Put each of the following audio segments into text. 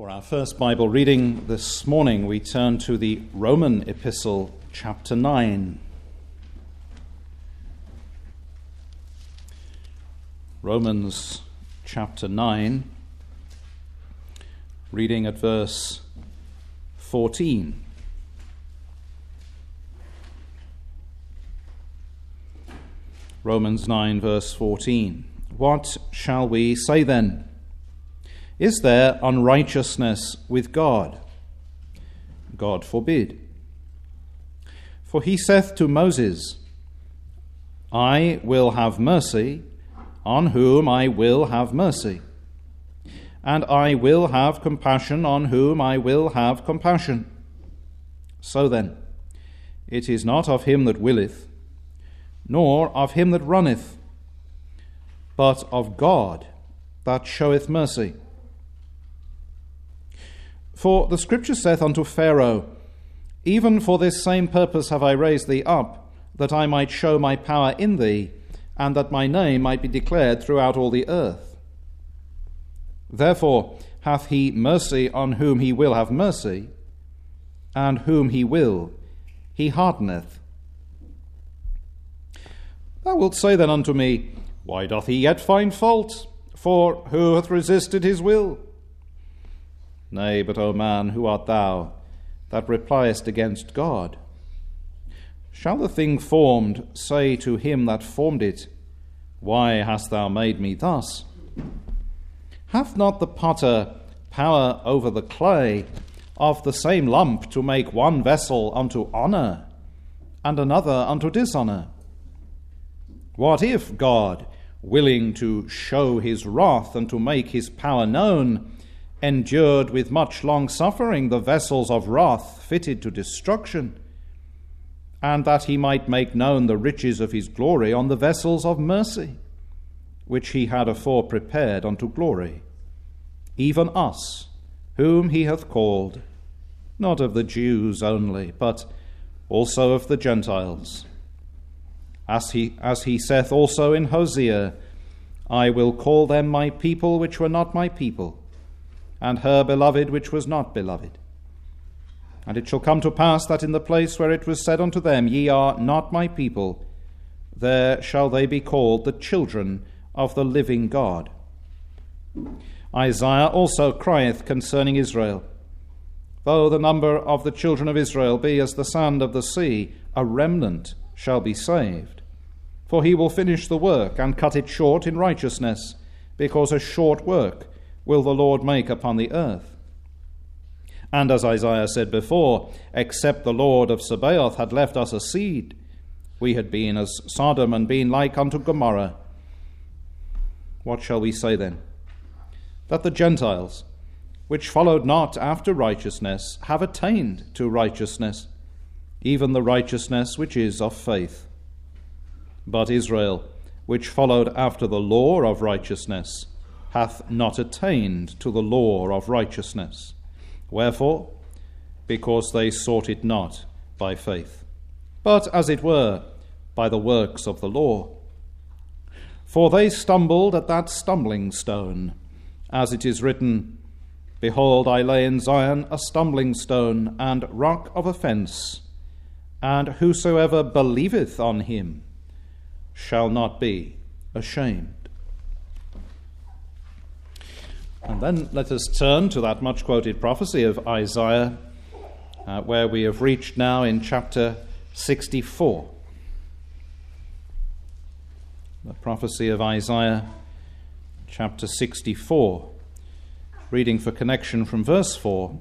For our first Bible reading this morning, we turn to the Roman epistle, chapter 9. Romans chapter 9, reading at verse 14. Romans 9, verse 14. What shall we say then? Is there unrighteousness with God? God forbid. For he saith to Moses, I will have mercy on whom I will have mercy, and I will have compassion on whom I will have compassion. So then, it is not of him that willeth, nor of him that runneth, but of God that showeth mercy. For the Scripture saith unto Pharaoh, Even for this same purpose have I raised thee up, that I might show my power in thee, and that my name might be declared throughout all the earth. Therefore hath he mercy on whom he will have mercy, and whom he will he hardeneth. Thou wilt say then unto me, Why doth he yet find fault? For who hath resisted his will? Nay, but, O man, who art thou, that repliest against God? Shall the thing formed say to him that formed it, Why hast thou made me thus? Hath not the potter power over the clay, of the same lump to make one vessel unto honour, and another unto dishonour? What if God, willing to show his wrath and to make his power known, endured with much long suffering the vessels of wrath fitted to destruction, and that he might make known the riches of his glory on the vessels of mercy, which he had afore prepared unto glory, even us, whom he hath called, not of the Jews only, but also of the Gentiles. As he saith also in Hosea, I will call them my people which were not my people, and her beloved which was not beloved. And it shall come to pass that in the place where it was said unto them, Ye are not my people, there shall they be called the children of the living God. Isaiah also crieth concerning Israel, Though the number of the children of Israel be as the sand of the sea, a remnant shall be saved. For he will finish the work and cut it short in righteousness, because a short work will the Lord make upon the earth. And as Isaiah said before, except the Lord of Sabaoth had left us a seed, we had been as Sodom and been like unto Gomorrah. What shall we say then? That the Gentiles, which followed not after righteousness, have attained to righteousness, even the righteousness which is of faith. But Israel, which followed after the law of righteousness, hath not attained to the law of righteousness. Wherefore? Because they sought it not by faith, but as it were by the works of the law. For they stumbled at that stumbling stone, as it is written, Behold, I lay in Zion a stumbling stone and rock of offence, and whosoever believeth on him shall not be ashamed. And then let us turn to that much-quoted prophecy of Isaiah, where we have reached now in chapter 64. The prophecy of Isaiah, chapter 64, reading for connection from verse 4.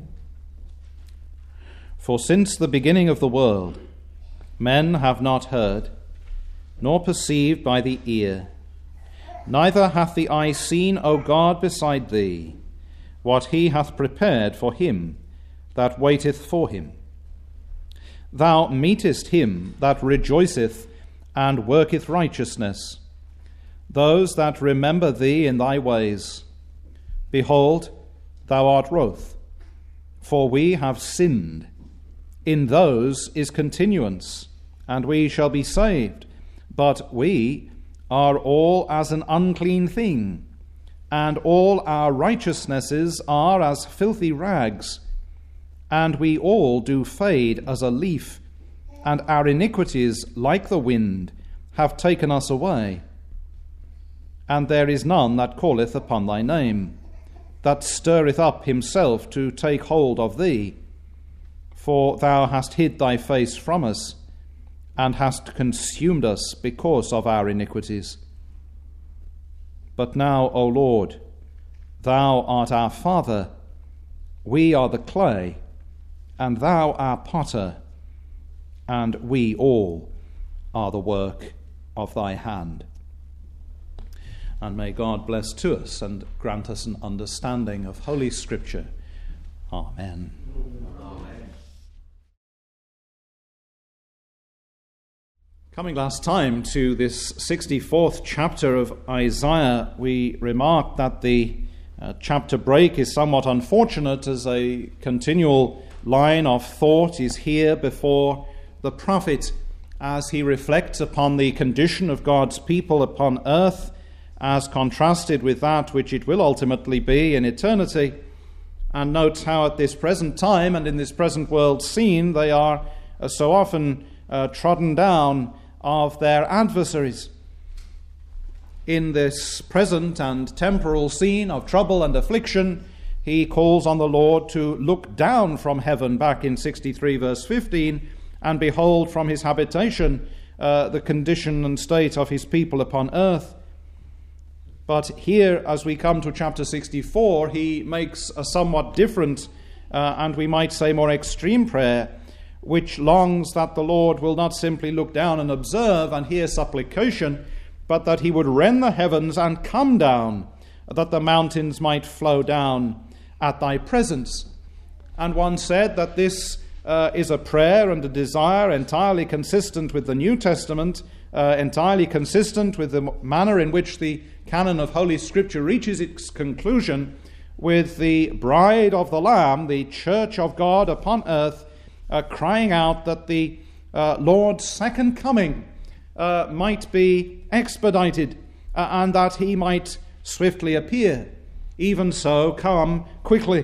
For since the beginning of the world, men have not heard, nor perceived by the ear, neither hath the eye seen, O God, beside thee, what he hath prepared for him that waiteth for him. Thou meetest him that rejoiceth and worketh righteousness, those that remember thee in thy ways. Behold, thou art wroth, for we have sinned. In those is continuance, and we shall be saved. But we are all as an unclean thing, and all our righteousnesses are as filthy rags, and we all do fade as a leaf, and our iniquities, like the wind, have taken us away. And there is none that calleth upon thy name, that stirreth up himself to take hold of thee. For thou hast hid thy face from us, and hast consumed us because of our iniquities. But now, O Lord, thou art our Father, we are the clay, and thou our potter, and we all are the work of thy hand. And may God bless to us and grant us an understanding of Holy Scripture. Amen. Coming last time to this 64th chapter of Isaiah, we remarked that the chapter break is somewhat unfortunate, as a continual line of thought is here before the prophet as he reflects upon the condition of God's people upon earth as contrasted with that which it will ultimately be in eternity, and notes how at this present time and in this present world scene they are so often trodden down of their adversaries. In this present and temporal scene of trouble and affliction, he calls on the Lord to look down from heaven, back in 63 verse 15, and behold from his habitation the condition and state of his people upon earth. But here, as we come to chapter 64, he makes a somewhat different and we might say more extreme prayer, which longs that the Lord will not simply look down and observe and hear supplication, but that he would rend the heavens and come down, that the mountains might flow down at thy presence. And one said that this is a prayer and a desire entirely consistent with the New Testament, entirely consistent with the manner in which the canon of Holy Scripture reaches its conclusion, with the bride of the Lamb, the church of God upon earth, crying out that the Lord's second coming might be expedited and that he might swiftly appear. Even so, come quickly.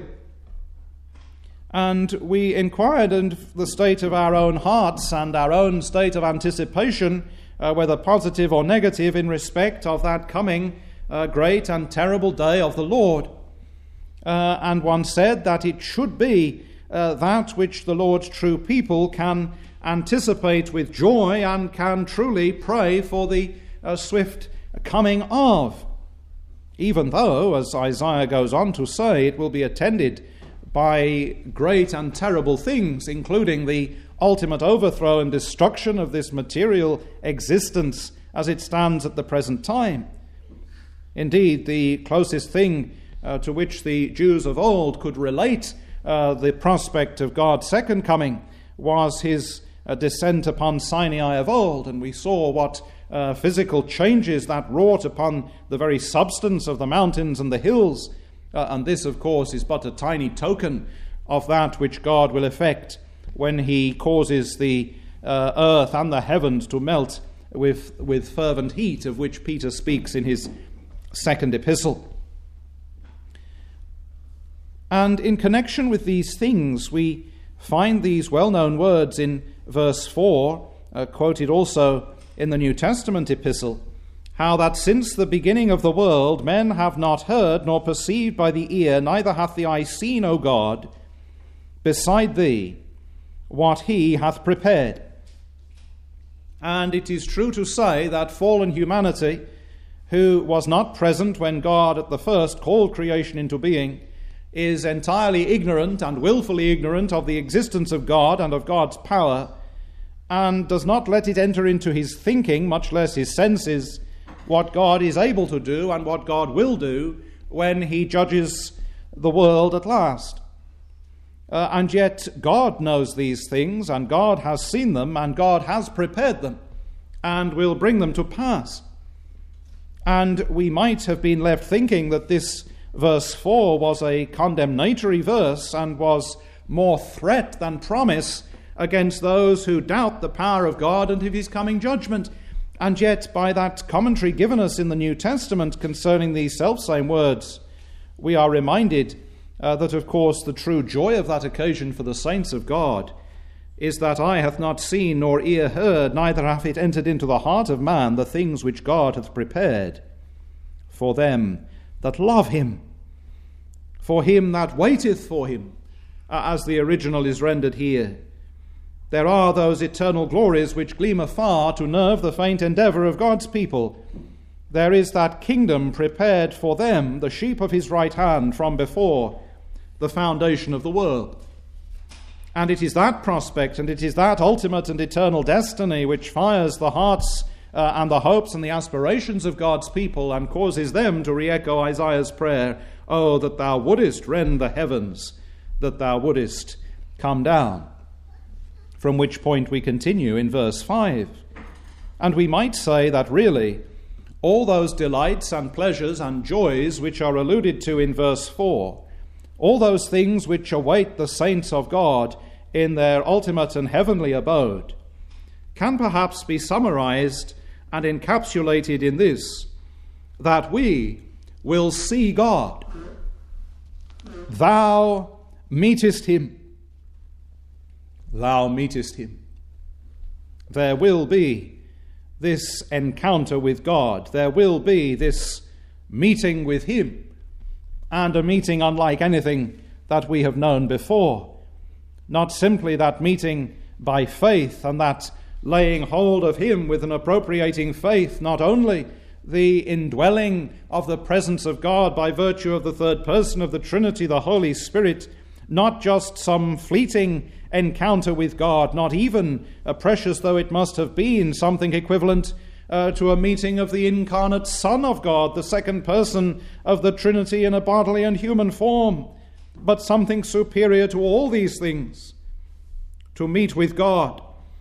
And we inquired into the state of our own hearts and our own state of anticipation, whether positive or negative, in respect of that coming great and terrible day of the Lord. And one said that it should be that which the Lord's true people can anticipate with joy and can truly pray for the swift coming of. Even though, as Isaiah goes on to say, it will be attended by great and terrible things, including the ultimate overthrow and destruction of this material existence as it stands at the present time. Indeed, the closest thing to which the Jews of old could relate the prospect of God's second coming was his descent upon Sinai of old, and we saw what physical changes that wrought upon the very substance of the mountains and the hills, and this, of course, is but a tiny token of that which God will effect when he causes the earth and the heavens to melt with fervent heat, of which Peter speaks in his second epistle. And in connection with these things, we find these well-known words in verse 4, quoted also in the New Testament epistle, how that since the beginning of the world men have not heard nor perceived by the ear, neither hath the eye seen, O God, beside thee, what he hath prepared. And it is true to say that fallen humanity, who was not present when God at the first called creation into being, is entirely ignorant and willfully ignorant of the existence of God and of God's power, and does not let it enter into his thinking, much less his senses, what God is able to do and what God will do when he judges the world at last. And yet God knows these things, and God has seen them, and God has prepared them, and will bring them to pass. And we might have been left thinking that this verse 4 was a condemnatory verse and was more threat than promise against those who doubt the power of God and of his coming judgment. And yet, by that commentary given us in the New Testament concerning these selfsame words, we are reminded that, of course, the true joy of that occasion for the saints of God is that eye hath not seen, nor ear heard, neither hath it entered into the heart of man the things which God hath prepared for them that love him, for him that waiteth for him, as the original is rendered here. There are those eternal glories which gleam afar to nerve the faint endeavour of God's people. There is that kingdom prepared for them, the sheep of his right hand, from before the foundation of the world. And it is that prospect, and it is that ultimate and eternal destiny which fires the hearts and the hopes and the aspirations of God's people and causes them to re-echo Isaiah's prayer, "Oh, that thou wouldest rend the heavens, that thou wouldest come down." From which point we continue in verse 5. And we might say that really all those delights and pleasures and joys which are alluded to in verse 4, all those things which await the saints of God in their ultimate and heavenly abode, can perhaps be summarized and encapsulated in this, that we will see God. Thou meetest him. Thou meetest him. There will be this encounter with God. There will be this meeting with him, and a meeting unlike anything that we have known before. Not simply that meeting by faith and that laying hold of him with an appropriating faith, not only the indwelling of the presence of God by virtue of the third person of the Trinity, the Holy Spirit, not just some fleeting encounter with God, not even, precious though it must have been, something equivalent to a meeting of the incarnate Son of God, the second person of the Trinity in a bodily and human form, but something superior to all these things, to meet with God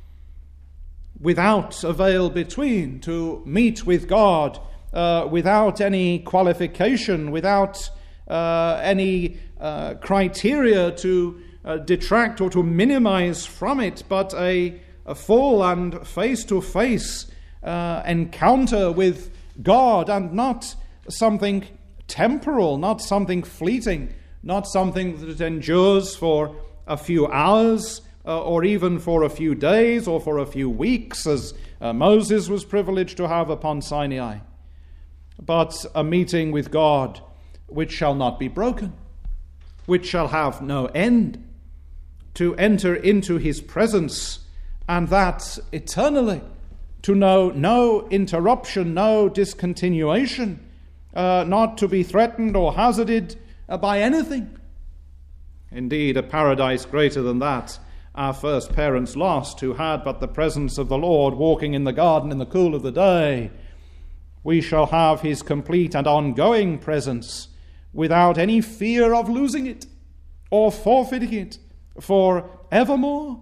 without a veil between, to meet with God without any qualification, without any criteria to detract or to minimize from it, but a full and face-to-face encounter with God, and not something temporal, not something fleeting, not something that endures for a few hours or even for a few days or for a few weeks, as Moses was privileged to have upon Sinai, but a meeting with God which shall not be broken, which shall have no end, to enter into his presence, and that eternally, to know no interruption, no discontinuation, not to be threatened or hazarded by anything. Indeed, a paradise greater than that our first parents lost, who had but the presence of the Lord walking in the garden in the cool of the day. We shall have his complete and ongoing presence without any fear of losing it or forfeiting it for evermore.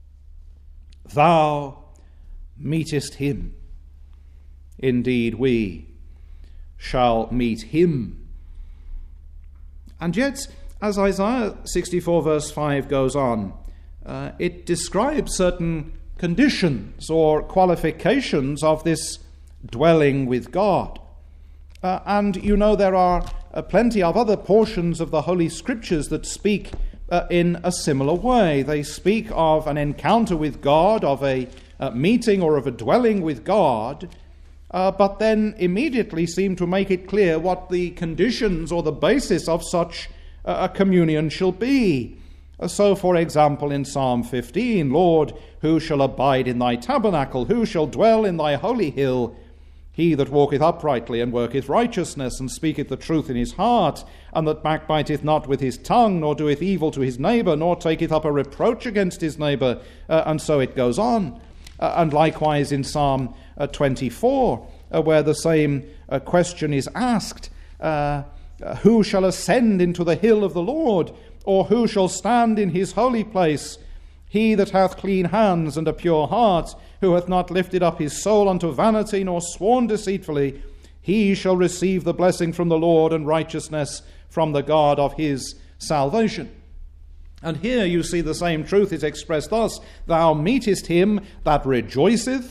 Thou meetest him. Indeed, we shall meet him. And yet, as Isaiah 64 verse 5 goes on, it describes certain conditions or qualifications of this dwelling with God. And you know there are plenty of other portions of the Holy Scriptures that speak in a similar way. They speak of an encounter with God, of a meeting or of a dwelling with God, but then immediately seem to make it clear what the conditions or the basis of such a communion shall be. So, for example, in Psalm 15, Lord, who shall abide in thy tabernacle? Who shall dwell in thy holy hill? He that walketh uprightly and worketh righteousness, and speaketh the truth in his heart, and that backbiteth not with his tongue, nor doeth evil to his neighbour, nor taketh up a reproach against his neighbour. And so it goes on. And likewise in Psalm 24, where the same question is asked, who shall ascend into the hill of the Lord? Or who shall stand in his holy place? He that hath clean hands and a pure heart, who hath not lifted up his soul unto vanity, nor sworn deceitfully, he shall receive the blessing from the Lord and righteousness from the God of his salvation. And here you see the same truth is expressed thus: thou meetest him that rejoiceth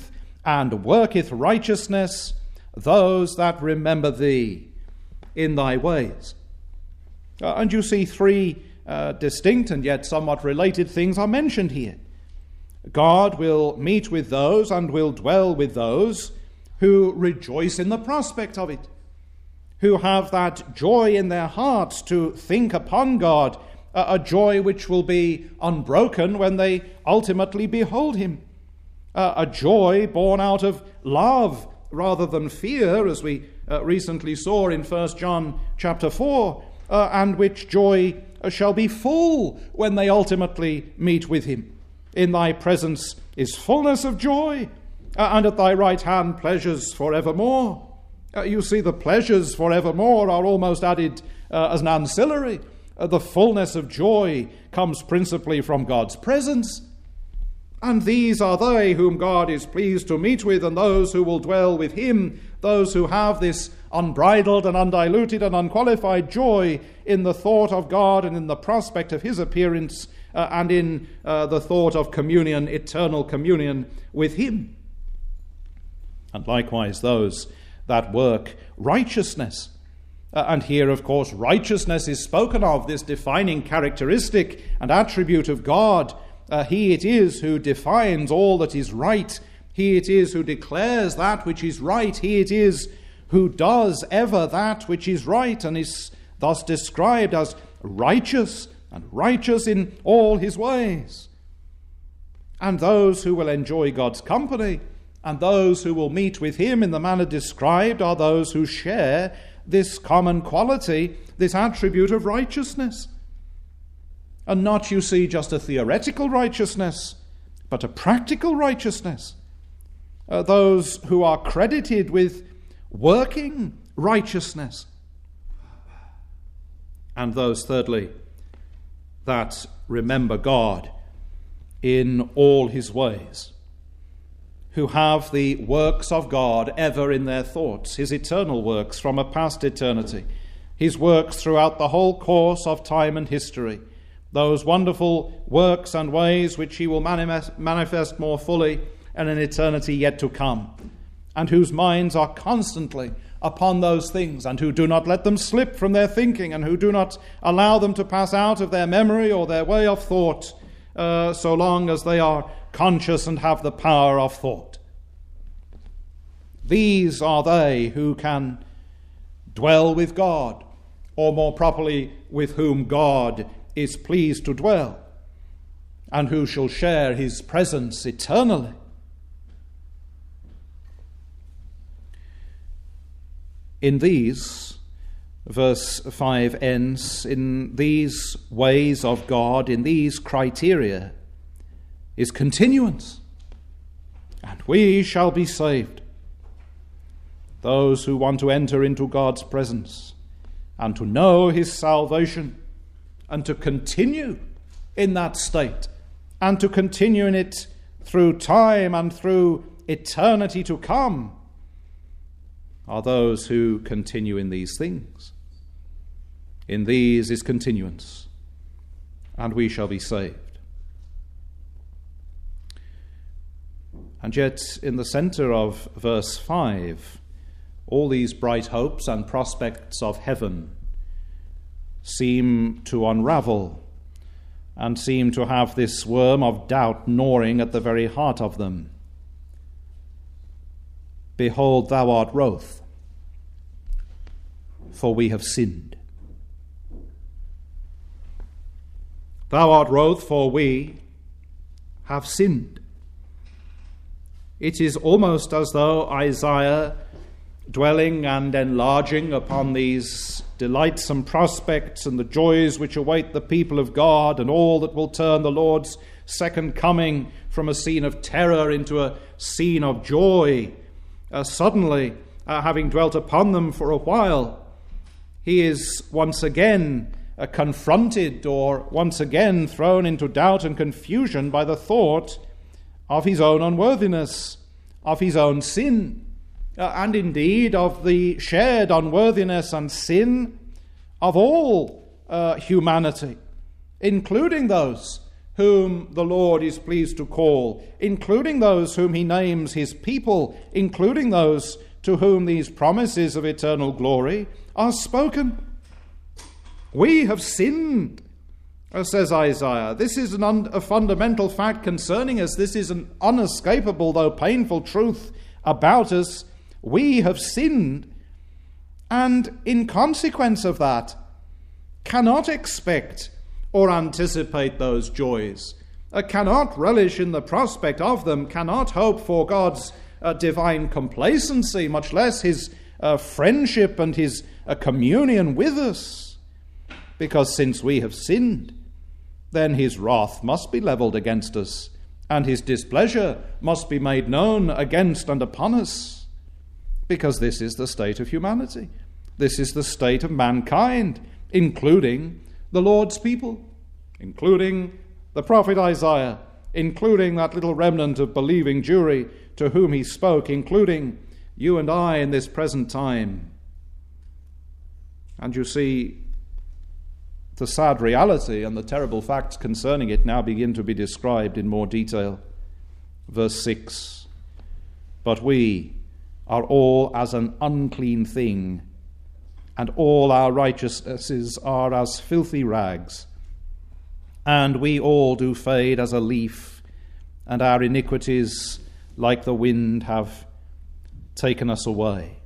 and worketh righteousness, those that remember thee in thy ways. And you see three distinct and yet somewhat related things are mentioned here. God will meet with those and will dwell with those who rejoice in the prospect of it, who have that joy in their hearts to think upon God, a joy which will be unbroken when they ultimately behold him, a joy born out of love rather than fear, as we recently saw in 1 John chapter 4, and which joy shall be full when they ultimately meet with him. In thy presence is fullness of joy, and at thy right hand pleasures forevermore. You see, the pleasures forevermore are almost added as an ancillary. The fullness of joy comes principally from God's presence. And these are they whom God is pleased to meet with, and those who will dwell with him, those who have this unbridled and undiluted and unqualified joy in the thought of God and in the prospect of his appearance, and in the thought of communion, eternal communion with him. And likewise those that work righteousness. And here, of course, righteousness is spoken of, this defining characteristic and attribute of God. He it is who defines all that is right. He it is who declares that which is right. He it is who does ever that which is right, and is thus described as righteous, and righteous in all his ways. And those who will enjoy God's company, and those who will meet with him in the manner described, are those who share this common quality, this attribute of righteousness. And not, you see, just a theoretical righteousness, but a practical righteousness. Those who are credited with working righteousness. And those, thirdly, that remember God in all his ways, who have the works of God ever in their thoughts, his eternal works from a past eternity, his works throughout the whole course of time and history, those wonderful works and ways which he will manifest more fully in an eternity yet to come, and whose minds are constantly upon those things, and who do not let them slip from their thinking, and who do not allow them to pass out of their memory or their way of thought, so long as they are conscious and have the power of thought. These are they who can dwell with God, or more properly, with whom God is pleased to dwell, and who shall share his presence eternally. In these, verse 5 ends, in these ways of God, in these criteria, is continuance, and we shall be saved. Those who want to enter into God's presence and to know his salvation and to continue in that state and to continue in it through time and through eternity to come are those who continue in these things. In these is continuance, and we shall be saved. And yet, in the center of verse 5, all these bright hopes and prospects of heaven seem to unravel and seem to have this worm of doubt gnawing at the very heart of them. Behold, thou art wroth, for we have sinned. Thou art wroth, for we have sinned. It is almost as though Isaiah, dwelling and enlarging upon these delightsome prospects and the joys which await the people of God and all that will turn the Lord's second coming from a scene of terror into a scene of joy, suddenly, having dwelt upon them for a while, he is once again confronted or once again thrown into doubt and confusion by the thought of his own unworthiness, of his own sin, and indeed of the shared unworthiness and sin of all humanity, including those whom the Lord is pleased to call, including those whom he names his people, including those to whom these promises of eternal glory are spoken. We have sinned, says Isaiah. This is a fundamental fact concerning us. This is an unescapable, though painful, truth about us. We have sinned, and in consequence of that, cannot expect or anticipate those joys, cannot relish in the prospect of them, cannot hope for God's divine complacency, much less his friendship and his communion with us. Because since we have sinned, then his wrath must be levelled against us, and his displeasure must be made known against and upon us. Because this is the state of humanity. This is the state of mankind, including the Lord's people, including the prophet Isaiah, including that little remnant of believing Jewry to whom he spoke, including you and I in this present time. And you see, the sad reality and the terrible facts concerning it now begin to be described in more detail. Verse 6, but we are all as an unclean thing, and all our righteousnesses are as filthy rags. And we all do fade as a leaf, and our iniquities, like the wind, have taken us away.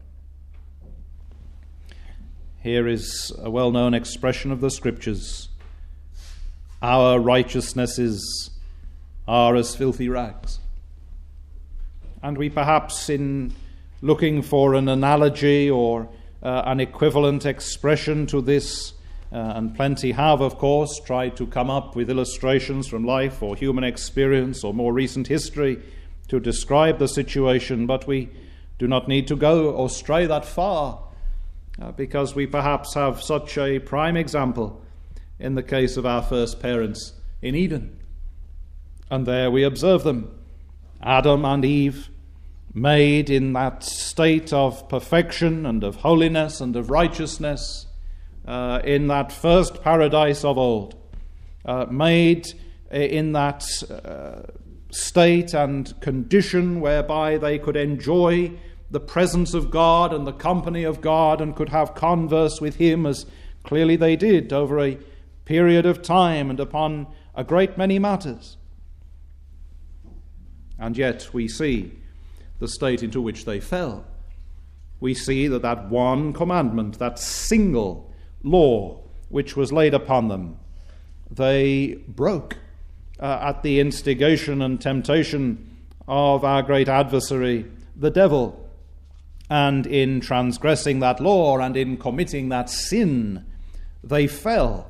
Here is a well-known expression of the Scriptures. Our righteousnesses are as filthy rags. And we perhaps, in looking for an analogy or an equivalent expression to this, and plenty have, of course, tried to come up with illustrations from life or human experience or more recent history to describe the situation, but we do not need to go or stray that far, because we perhaps have such a prime example in the case of our first parents in Eden. And there we observe them, Adam and Eve, made in that state of perfection and of holiness and of righteousness, in that first paradise of old, made in that state and condition whereby they could enjoy the presence of God and the company of God and could have converse with him, as clearly they did over a period of time and upon a great many matters. And yet we see the state into which they fell. We see that one commandment, that single law which was laid upon them, they broke at the instigation and temptation of our great adversary, the devil. And in transgressing that law and in committing that sin, they fell.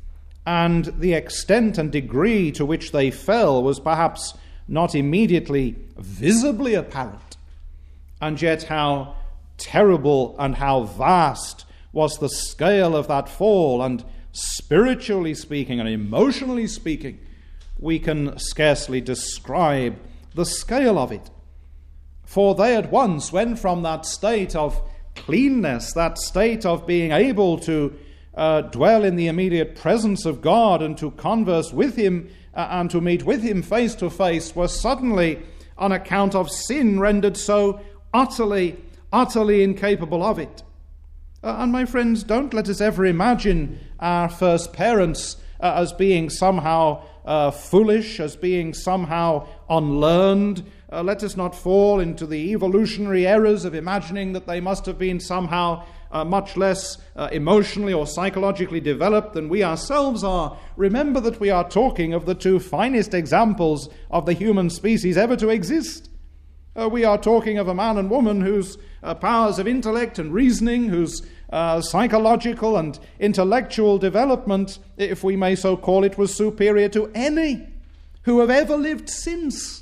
And the extent and degree to which they fell was perhaps not immediately visibly apparent. And yet how terrible and how vast was the scale of that fall, and spiritually speaking and emotionally speaking, we can scarcely describe the scale of it. For they at once went from that state of cleanness, that state of being able to dwell in the immediate presence of God and to converse with him and to meet with him face to face, were suddenly, on account of sin, rendered so utterly incapable of it. And my friends, don't let us ever imagine our first parents as being somehow foolish, as being somehow unlearned. Let us not fall into the evolutionary errors of imagining that they must have been somehow much less emotionally or psychologically developed than we ourselves are. Remember that we are talking of the two finest examples of the human species ever to exist. We are talking of a man and woman whose powers of intellect and reasoning, whose psychological and intellectual development, if we may so call it, was superior to any who have ever lived since.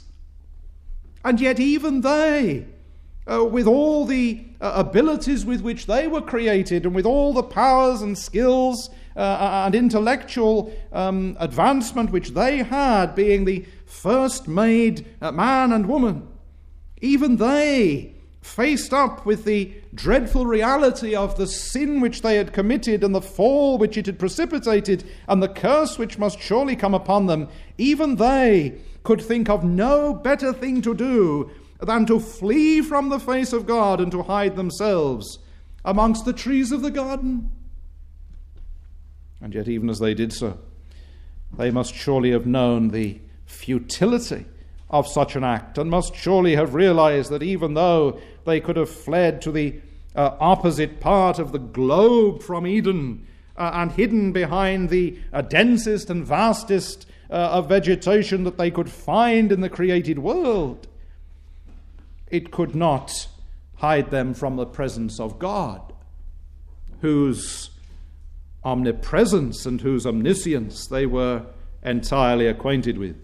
And yet even they, with all the abilities with which they were created and with all the powers and skills and intellectual advancement which they had, being the first made man and woman, even they faced up with the dreadful reality of the sin which they had committed and the fall which it had precipitated and the curse which must surely come upon them, even they could think of no better thing to do than to flee from the face of God and to hide themselves amongst the trees of the garden. And yet even as they did so, they must surely have known the futility of such an act, and must surely have realized that even though they could have fled to the opposite part of the globe from Eden and hidden behind the densest and vastest of vegetation that they could find in the created world, it could not hide them from the presence of God, whose omnipresence and whose omniscience they were entirely acquainted with.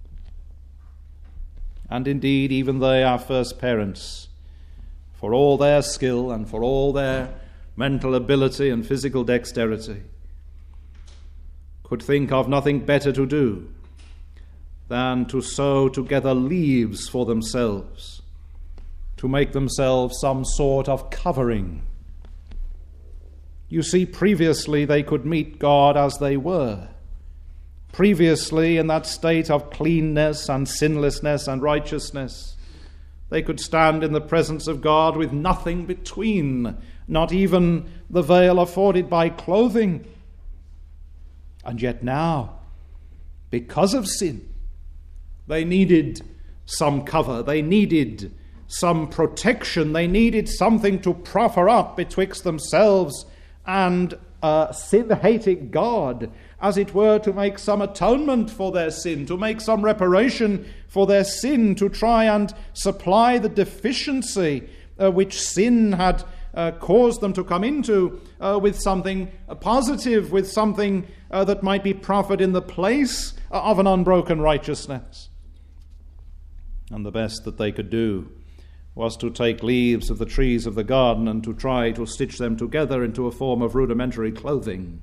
And indeed, even they, our first parents, for all their skill and for all their mental ability and physical dexterity, could think of nothing better to do than to sew together leaves for themselves, to make themselves some sort of covering. You see, previously they could meet God as they were. Previously, in that state of cleanness and sinlessness and righteousness, they could stand in the presence of God with nothing between, not even the veil afforded by clothing. And yet now, because of sin, they needed some cover, they needed some protection, they needed something to proffer up betwixt themselves and a sin-hating God, as it were, to make some atonement for their sin, to make some reparation for their sin, to try and supply the deficiency which sin had caused them to come into with something positive, with something that might be proffered in the place of an unbroken righteousness. And the best that they could do was to take leaves of the trees of the garden and to try to stitch them together into a form of rudimentary clothing.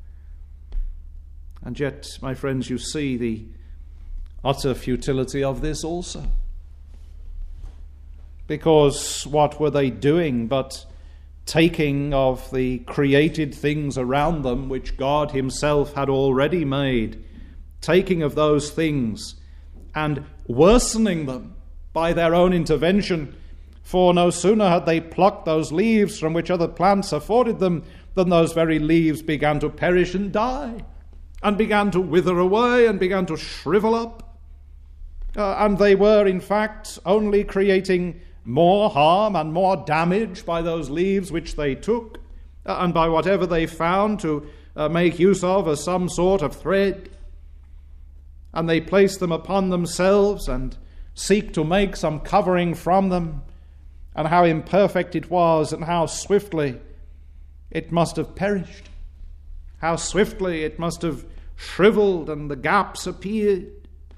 And yet, my friends, you see the utter futility of this also. Because what were they doing but taking of the created things around them which God himself had already made, taking of those things and worsening them by their own intervention, for no sooner had they plucked those leaves from which other plants afforded them than those very leaves began to perish and die, and began to wither away and began to shrivel up. And they were, in fact, only creating more harm and more damage by those leaves which they took, and by whatever they found to make use of as some sort of thread. And they placed them upon themselves and seek to make some covering from them, and how imperfect it was, and how swiftly it must have perished, how swiftly it must have shriveled and the gaps appeared.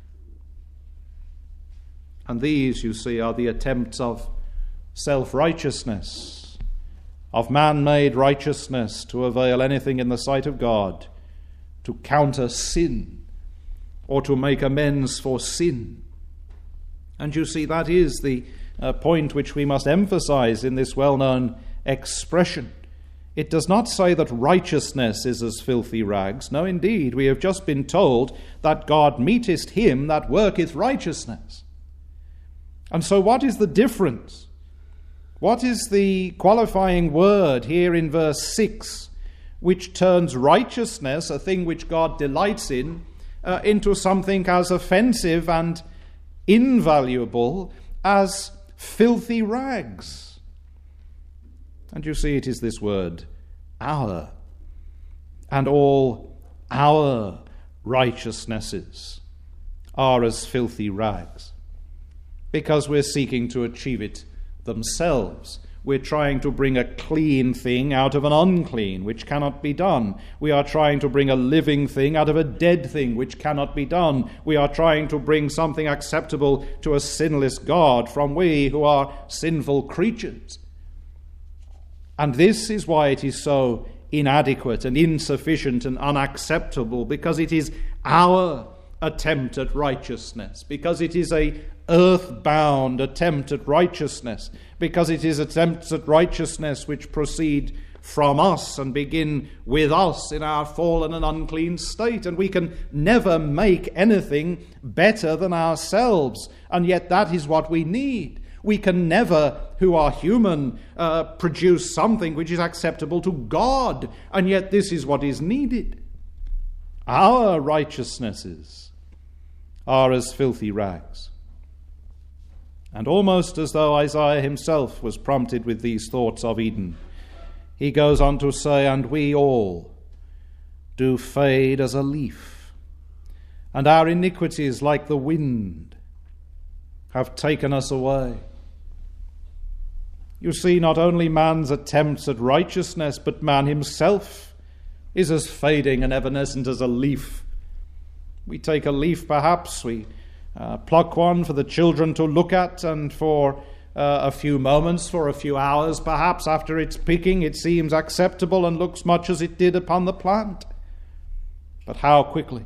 And these, you see, are the attempts of self-righteousness, of man-made righteousness, to avail anything in the sight of God, to counter sin, or to make amends for sin. And you see, that is the point which we must emphasize in this well-known expression. It does not say that righteousness is as filthy rags. No, indeed, we have just been told that God meeteth him that worketh righteousness. And so what is the difference? What is the qualifying word here in verse 6, which turns righteousness, a thing which God delights in, into something as offensive and invaluable as filthy rags? And you see, it is this word, our, and all our righteousnesses are as filthy rags, because we're seeking to achieve it themselves. We're trying to bring a clean thing out of an unclean, which cannot be done. We are trying to bring a living thing out of a dead thing, which cannot be done. We are trying to bring something acceptable to a sinless God from we who are sinful creatures. And this is why it is so inadequate and insufficient and unacceptable, because it is our attempt at righteousness, because it is a earth-bound attempt at righteousness, because it is attempts at righteousness which proceed from us and begin with us in our fallen and unclean state. And we can never make anything better than ourselves, and yet that is what we need. We can never, who are human, produce something which is acceptable to God, and yet this is what is needed. Our righteousnesses are as filthy rags. And almost as though Isaiah himself was prompted with these thoughts of Eden, he goes on to say, "And we all do fade as a leaf, and our iniquities, like the wind, have taken us away." You see, not only man's attempts at righteousness, but man himself is as fading and evanescent as a leaf. We take a leaf, perhaps, we pluck one for the children to look at, and for a few moments, for a few hours, perhaps, after its picking, it seems acceptable and looks much as it did upon the plant. But how quickly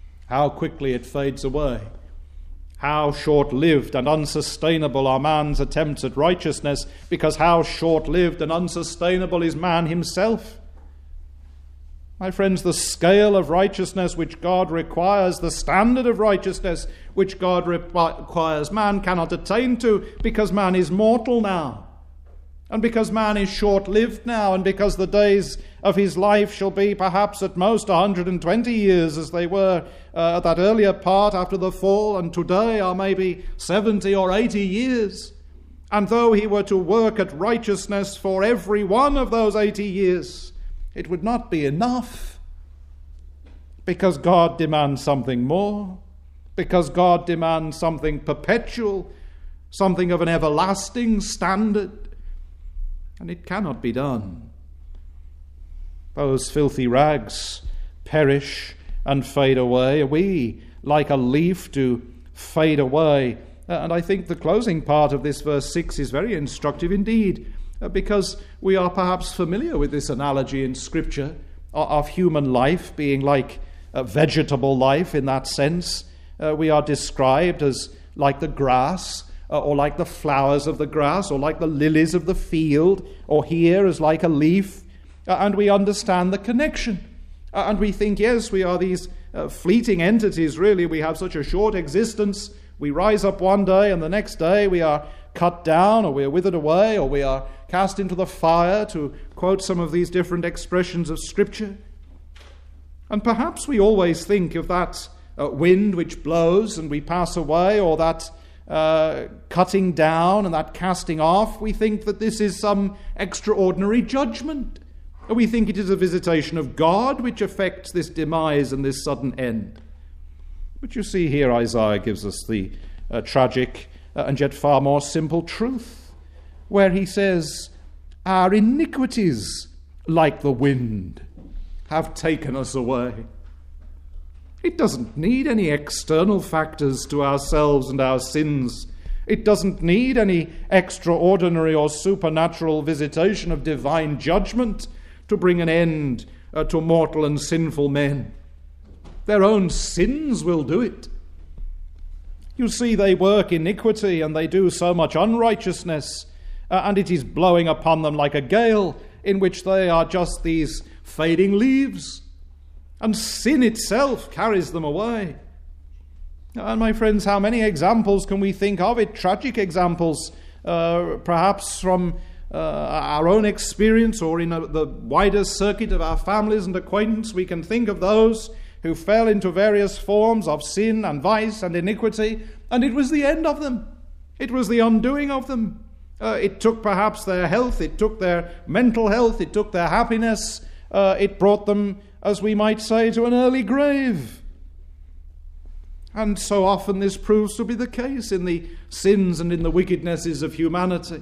it fades away. How short-lived and unsustainable are man's attempts at righteousness, because how short-lived and unsustainable is man himself. My friends, the scale of righteousness which God requires, the standard of righteousness which God requires, man cannot attain to, because man is mortal now, and because man is short-lived now, and because the days of his life shall be perhaps at most 120 years, as they were at that earlier part after the fall, and today are maybe 70 or 80 years. And though he were to work at righteousness for every one of those 80 years, it would not be enough, because God demands something more, because God demands something perpetual, something of an everlasting standard, and it cannot be done. Those filthy rags perish and fade away. We, like a leaf, do fade away. And I think the closing part of this verse 6 is very instructive indeed, because we are perhaps familiar with this analogy in Scripture of human life being like vegetable life in that sense. We are described as like the grass, or like the flowers of the grass, or like the lilies of the field, or here as like a leaf, and we understand the connection. And we think, yes, we are these fleeting entities, really. We have such a short existence. We rise up one day, and the next day we are cut down, or we are withered away, or we are cast into the fire, to quote some of these different expressions of Scripture. And perhaps we always think of that wind which blows and we pass away, or that cutting down and that casting off. We think that this is some extraordinary judgment. We think it is a visitation of God which affects this demise and this sudden end. But you see, here Isaiah gives us the tragic and yet far more simple truth, where he says, "Our iniquities, like the wind, have taken us away." It doesn't need any external factors to ourselves and our sins. It doesn't need any extraordinary or supernatural visitation of divine judgment to bring an end to mortal and sinful men. Their own sins will do it. You see, they work iniquity and they do so much unrighteousness, and it is blowing upon them like a gale, in which they are just these fading leaves, and sin itself carries them away. And my friends, how many examples can we think of it? Tragic examples, perhaps from our own experience, or in the wider circuit of our families and acquaintance. We can think of those who fell into various forms of sin and vice and iniquity, and it was the end of them. It was the undoing of them. It took perhaps their health, it took their mental health, it took their happiness, it brought them, as we might say, to an early grave. And so often this proves to be the case in the sins and in the wickednesses of humanity.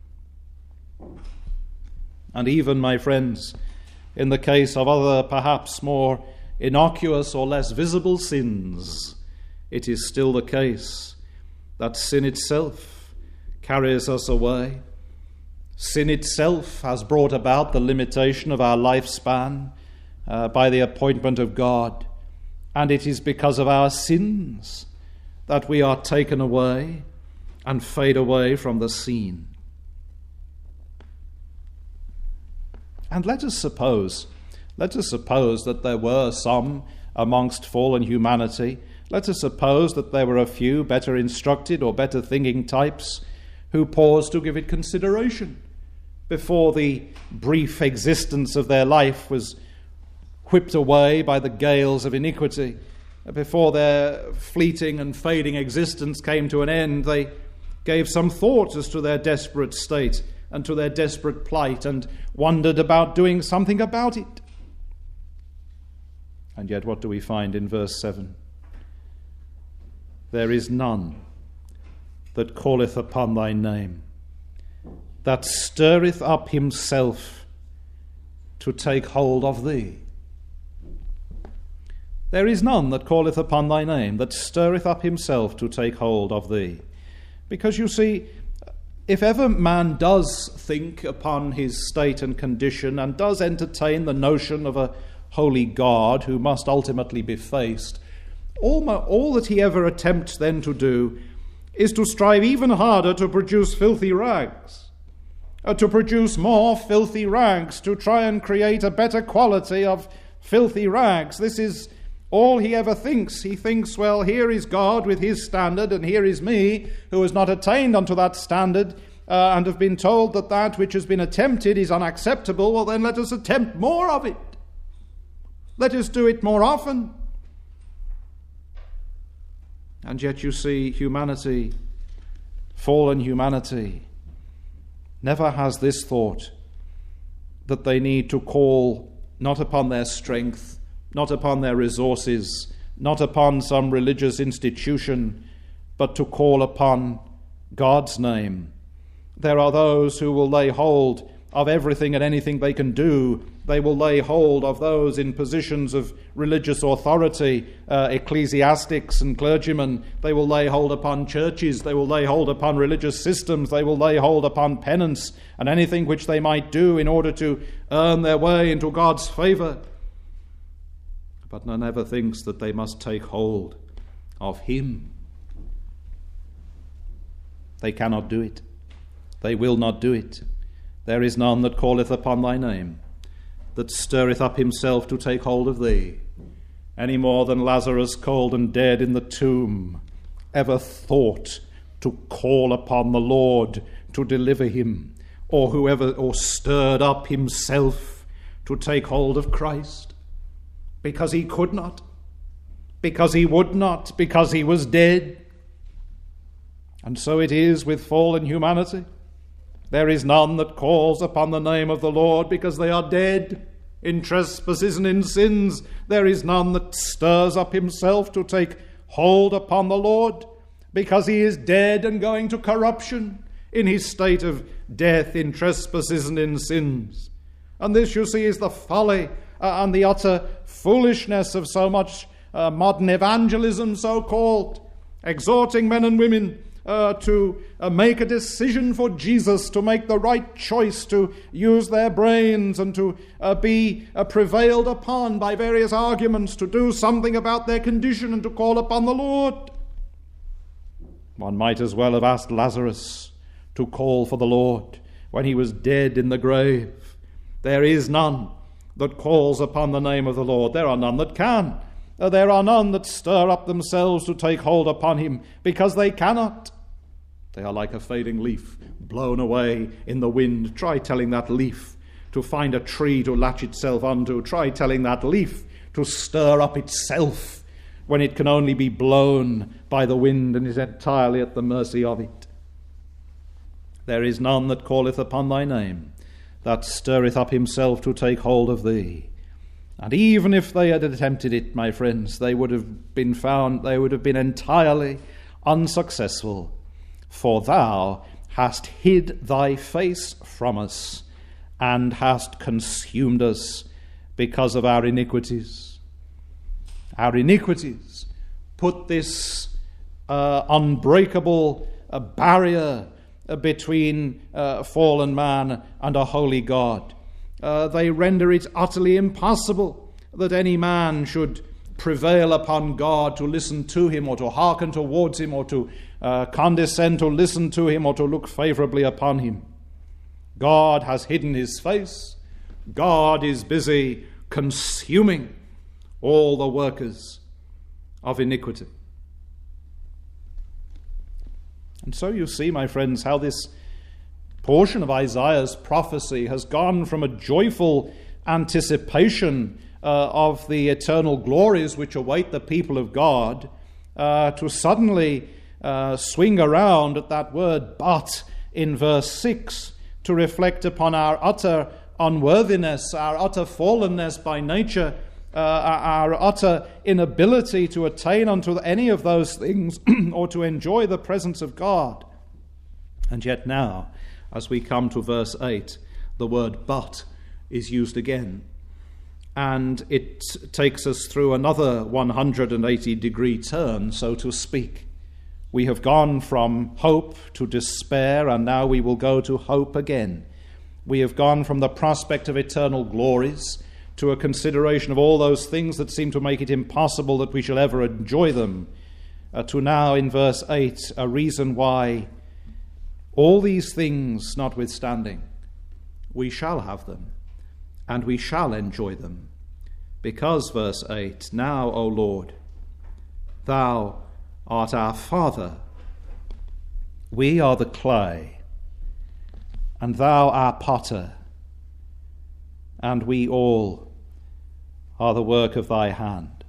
And even, my friends, in the case of other, perhaps more innocuous or less visible sins, it is still the case that sin itself carries us away. Sin itself has brought about the limitation of our lifespan by the appointment of God. and it is because of our sins that we are taken away and fade away from the scene. And let us suppose that there were some amongst fallen humanity. Let us suppose that there were a few better instructed or better thinking types who paused to give it consideration before the brief existence of their life was whipped away by the gales of iniquity. Before their fleeting and fading existence came to an end, they gave some thought as to their desperate state and to their desperate plight, and wondered about doing something about it. And yet what do we find in verse 7? There is none that calleth upon thy name, that stirreth up himself to take hold of thee. There is none that calleth upon thy name, that stirreth up himself to take hold of thee. Because you see, if ever man does think upon his state and condition, and does entertain the notion of a holy God who must ultimately be faced, all that he ever attempts then to do is to strive even harder to produce filthy rags, to produce more filthy rags, to try and create a better quality of filthy rags. This is all he ever thinks. He thinks, well, here is God with his standard, and here is me, who has not attained unto that standard, and have been told that that which has been attempted is unacceptable. Well, then let us attempt more of it. Let us do it more often. And yet you see, humanity, fallen humanity, never has this thought that they need to call not upon their strength, not upon their resources, not upon some religious institution, but to call upon God's name. There are those who will lay hold of everything and anything they can do. They will lay hold of those in positions of religious authority, ecclesiastics and clergymen. They will lay hold upon churches. They will lay hold upon religious systems. They will lay hold upon penance and anything which they might do in order to earn their way into God's favour. But none ever thinks that they must take hold of him. They cannot do it. They will not do it. There is none that calleth upon thy name, that stirreth up himself to take hold of thee, any more than Lazarus, cold and dead in the tomb, ever thought to call upon the Lord to deliver him, or stirred up himself to take hold of Christ, because he could not, because he would not, because he was dead. And so it is with fallen humanity. There is none that calls upon the name of the Lord, because they are dead in trespasses and in sins. There is none that stirs up himself to take hold upon the Lord, because he is dead and going to corruption in his state of death in trespasses and in sins. And this, you see, is the folly and the utter foolishness of so much modern evangelism, so-called, exhorting men and women to make a decision for Jesus, to make the right choice, to use their brains and to be prevailed upon by various arguments, to do something about their condition and to call upon the Lord. One might as well have asked Lazarus to call for the Lord when he was dead in the grave. There is none that calls upon the name of the Lord. There are none that can. There are none that stir up themselves to take hold upon him, because they cannot. They are like a fading leaf, blown away in the wind. Try telling that leaf to find a tree to latch itself onto. Try telling that leaf to stir up itself when it can only be blown by the wind and is entirely at the mercy of it. There is none that calleth upon thy name, that stirreth up himself to take hold of thee. And even if they had attempted it, my friends, they would have been entirely unsuccessful. For thou hast hid thy face from us, and hast consumed us because of our iniquities. Our iniquities put this unbreakable barrier between fallen man and a holy God. They render it utterly impossible that any man should prevail upon God to listen to him or to hearken towards him or to condescend to listen to him or to look favorably upon him. God has hidden his face. God is busy consuming all the workers of iniquity. And so you see, my friends, how this portion of Isaiah's prophecy has gone from a joyful anticipation of the eternal glories which await the people of God to suddenly swing around at that word "but" in verse 6 to reflect upon our utter unworthiness, our utter fallenness by nature, our utter inability to attain unto any of those things or to enjoy the presence of God. And yet now, as we come to verse 8, the word "but" is used again. And it takes us through another 180-degree turn, so to speak. We have gone from hope to despair, and now we will go to hope again. We have gone from the prospect of eternal glories to a consideration of all those things that seem to make it impossible that we shall ever enjoy them, to now, in verse 8, a reason why, all these things notwithstanding, we shall have them, and we shall enjoy them. Because, verse 8, now, O Lord, thou art our Father. We are the clay, and thou our potter, and we all are the work of thy hand.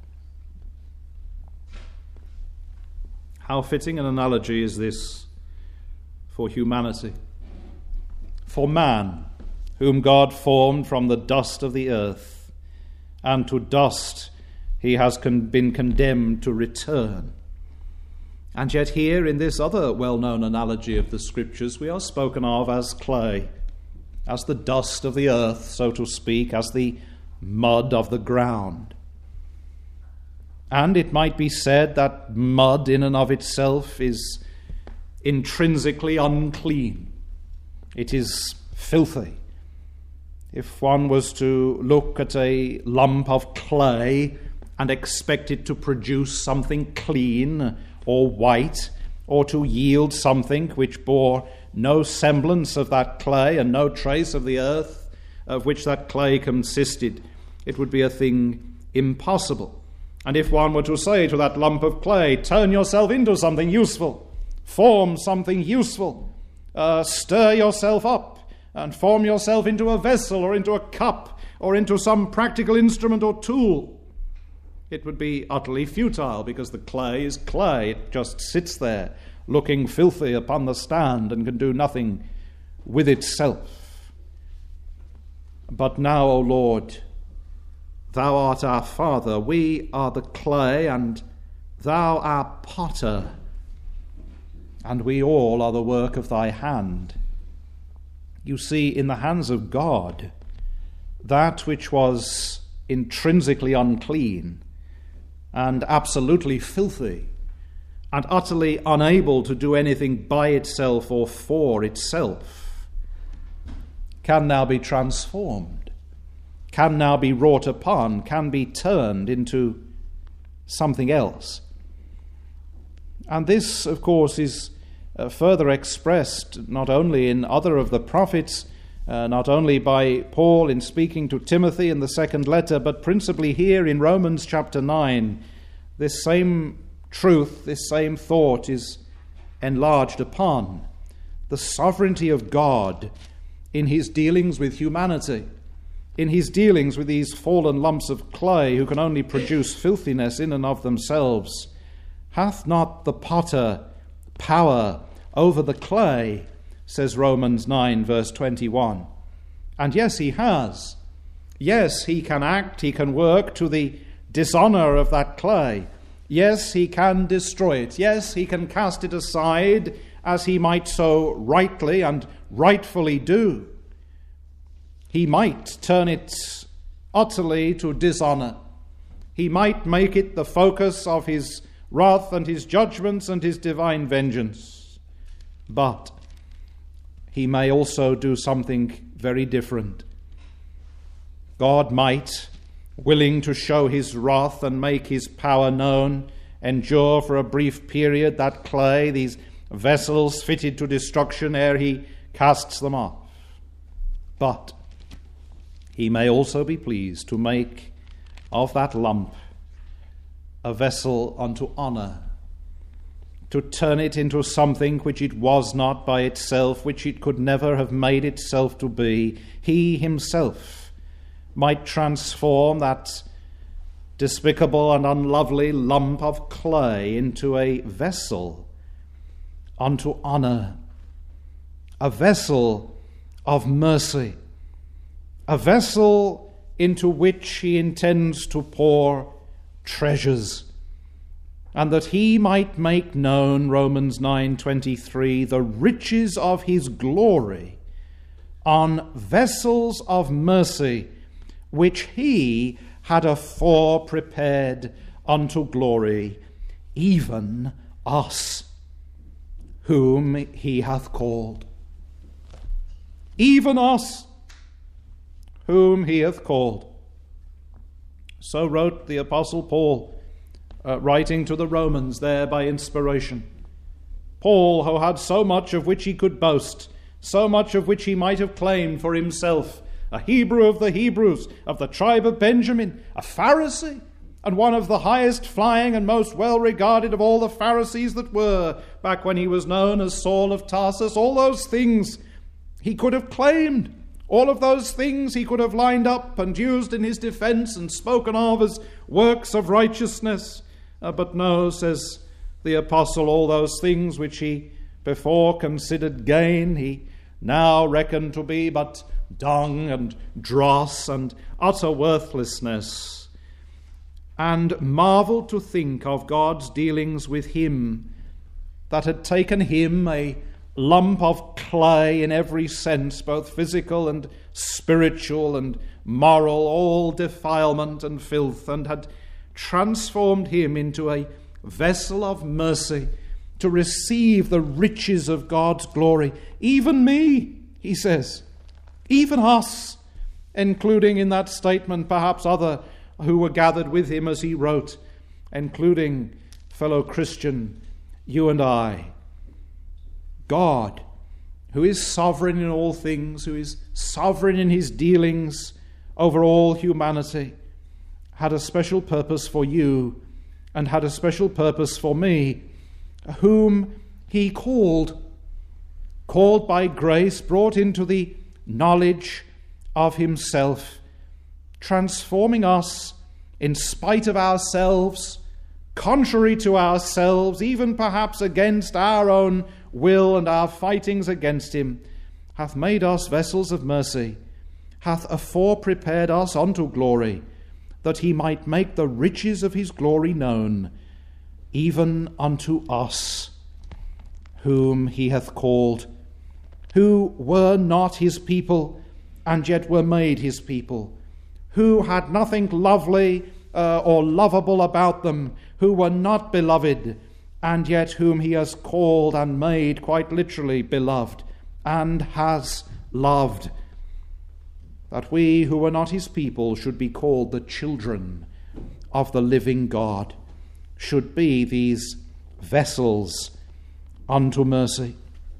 How fitting an analogy is this for humanity, for man, whom God formed from the dust of the earth, and to dust he has been condemned to return. And yet here, in this other well-known analogy of the Scriptures, we are spoken of as clay, as the dust of the earth, so to speak, as the mud of the ground. And it might be said that mud in and of itself is intrinsically unclean. It is filthy. If one was to look at a lump of clay and expect it to produce something clean or white, or to yield something which bore no semblance of that clay and no trace of the earth of which that clay consisted, it would be a thing impossible. And if one were to say to that lump of clay, turn yourself into something useful, form something useful, stir yourself up and form yourself into a vessel or into a cup or into some practical instrument or tool, it would be utterly futile, because the clay is clay. It just sits there looking filthy upon the stand and can do nothing with itself. But now, O Lord, thou art our Father. We are the clay, and thou our potter, and we all are the work of thy hand. You see, in the hands of God, that which was intrinsically unclean and absolutely filthy and utterly unable to do anything by itself or for itself can now be transformed, can now be wrought upon, can be turned into something else. And this, of course, is further expressed not only in other of the prophets, not only by Paul in speaking to Timothy in the second letter, but principally here in Romans chapter 9. This same truth, this same thought is enlarged upon. The sovereignty of God in his dealings with humanity, in his dealings with these fallen lumps of clay who can only produce filthiness in and of themselves. Hath not the potter power over the clay, says Romans 9, verse 21. And yes, he has. Yes, he can act, he can work to the dishonor of that clay. Yes, he can destroy it. Yes, he can cast it aside, as he might so rightly and rightfully do. He might turn it utterly to dishonor. He might make it the focus of his wrath and his judgments and his divine vengeance. But he may also do something very different. God might, willing to show his wrath and make his power known, endure for a brief period that clay, these vessels fitted to destruction, ere he casts them off. But he may also be pleased to make of that lump a vessel unto honor, to turn it into something which it was not by itself, which it could never have made itself to be. He himself might transform that despicable and unlovely lump of clay into a vessel unto honor, a vessel of mercy, a vessel into which he intends to pour treasures, and that he might make known, Romans 9:23, the riches of his glory on vessels of mercy, which he had afore prepared unto glory, even us, whom he hath called. Even us, whom he hath called. So wrote the Apostle Paul, writing to the Romans there by inspiration. Paul, who had so much of which he could boast, so much of which he might have claimed for himself, a Hebrew of the Hebrews, of the tribe of Benjamin, a Pharisee, and one of the highest flying and most well-regarded of all the Pharisees that were, back when he was known as Saul of Tarsus. All those things he could have claimed. All of those things he could have lined up and used in his defense and spoken of as works of righteousness. But no, says the apostle, all those things which he before considered gain, he now reckoned to be but dung and dross and utter worthlessness, and marveled to think of God's dealings with him, that had taken him, a lump of clay in every sense, both physical and spiritual and moral, all defilement and filth, and had transformed him into a vessel of mercy to receive the riches of God's glory. Even me, he says, even us, including in that statement perhaps other who were gathered with him as he wrote, including fellow Christian, you and I. God, who is sovereign in all things, who is sovereign in his dealings over all humanity, had a special purpose for you and had a special purpose for me, whom he called by grace, brought into the knowledge of himself, transforming us in spite of ourselves, contrary to ourselves, even perhaps against our own will and our fightings against him, hath made us vessels of mercy, hath afore prepared us unto glory, that he might make the riches of his glory known, even unto us, whom he hath called, who were not his people, and yet were made his people, who had nothing lovely or lovable about them, who were not beloved, and yet whom he has called and made, quite literally, beloved, and has loved, that we who were not his people should be called the children of the living God, should be these vessels unto mercy.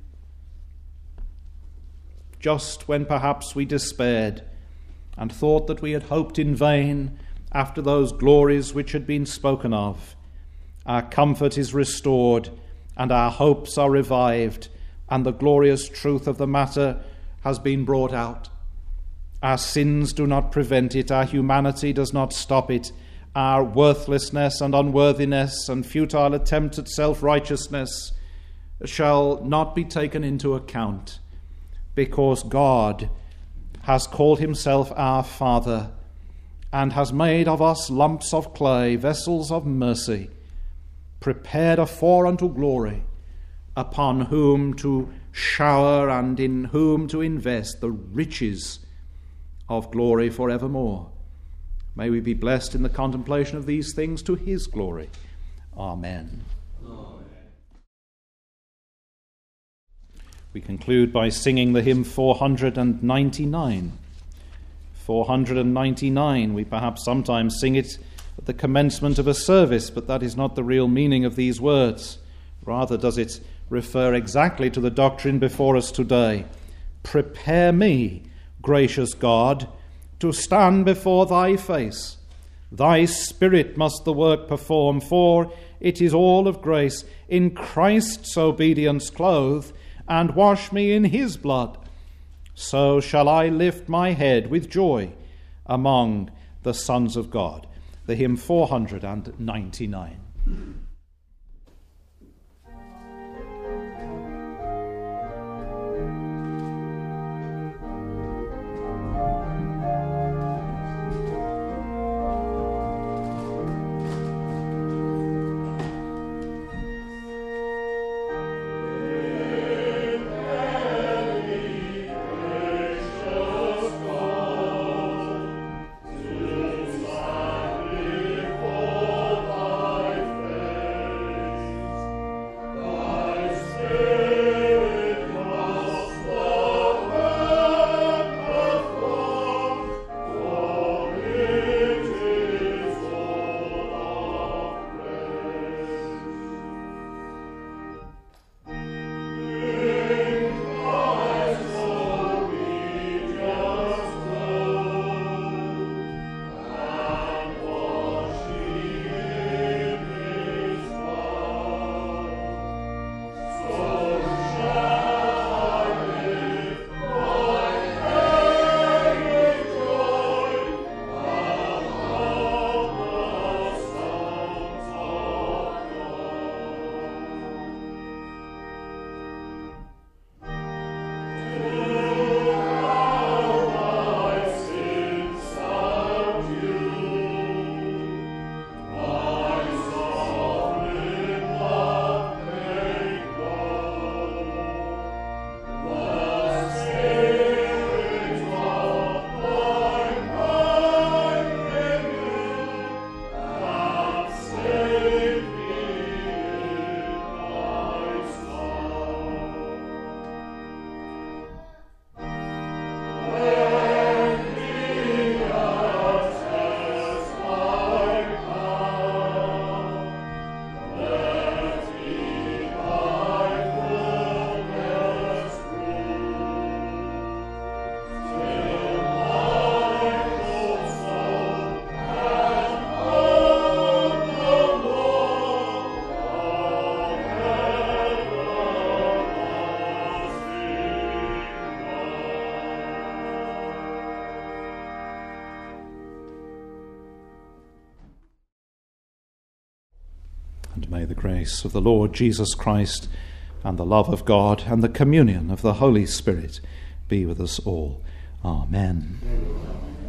Just when perhaps we despaired and thought that we had hoped in vain after those glories which had been spoken of, our comfort is restored and our hopes are revived, and the glorious truth of the matter has been brought out. Our sins do not prevent it, our humanity does not stop it, our worthlessness and unworthiness and futile attempts at self-righteousness shall not be taken into account, because God has called himself our Father and has made of us lumps of clay, vessels of mercy, prepared afore unto glory, upon whom to shower and in whom to invest the riches of glory forevermore. May we be blessed in the contemplation of these things to his glory. Amen. We conclude by singing the hymn 499, 499. We perhaps sometimes sing it at the commencement of a service, but that is not the real meaning of these words. Rather does it refer exactly to the doctrine before us today. Prepare me, gracious God, to stand before thy face. Thy Spirit must the work perform, for it is all of grace. In Christ's obedience clothe, and wash me in his blood. So shall I lift my head with joy among the sons of God. The hymn 499. And may the grace of the Lord Jesus Christ and the love of God and the communion of the Holy Spirit be with us all. Amen.